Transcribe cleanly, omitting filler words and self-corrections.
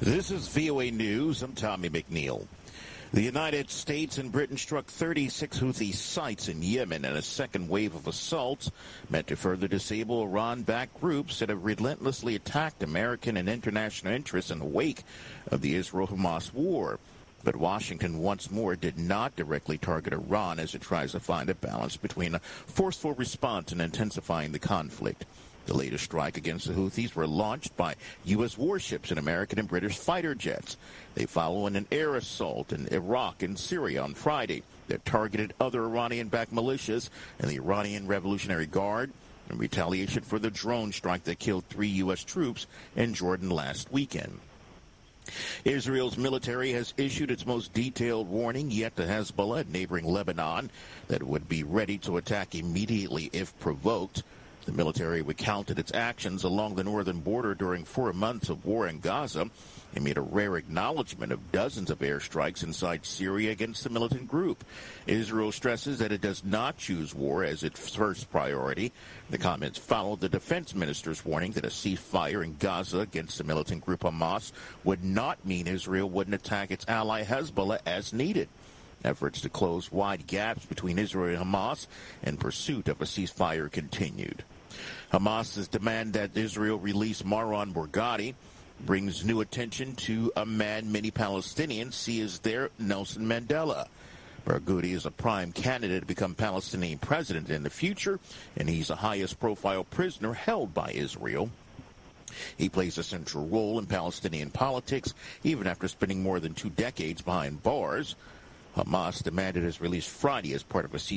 This is VOA News. I'm Tommy McNeil. The United States and Britain struck 36 Houthi sites in Yemen in a second wave of assaults meant to further disable Iran-backed groups that have relentlessly attacked American and international interests in the wake of the Israel-Hamas war. But Washington once more did not directly target Iran as it tries to find a balance between a forceful response and intensifying the conflict. The latest strike against the Houthis were launched by U.S. warships and American and British fighter jets. They follow in an air assault in Iraq and Syria on Friday that targeted other Iranian-backed militias and the Iranian Revolutionary Guard in retaliation for the drone strike that killed 3 U.S. troops in Jordan last weekend. Israel's military has issued its most detailed warning yet to Hezbollah in neighboring Lebanon that it would be ready to attack immediately if provoked. The military recounted its actions along the northern border during 4 months of war in Gaza and made a rare acknowledgement of dozens of airstrikes inside Syria against the militant group. Israel stresses that it does not choose war as its first priority. The comments followed the defense minister's warning that a ceasefire in Gaza against the militant group Hamas would not mean Israel wouldn't attack its ally Hezbollah as needed. Efforts to close wide gaps between Israel and Hamas in pursuit of a ceasefire continued. Hamas's demand that Israel release Marwan Barghouti brings new attention to a man many Palestinians see as their Nelson Mandela. Barghouti is a prime candidate to become Palestinian president in the future, and he's the highest profile prisoner held by Israel. He plays a central role in Palestinian politics, even after spending more than 2 decades behind bars. Hamas demanded his release Friday as part of a ceasefire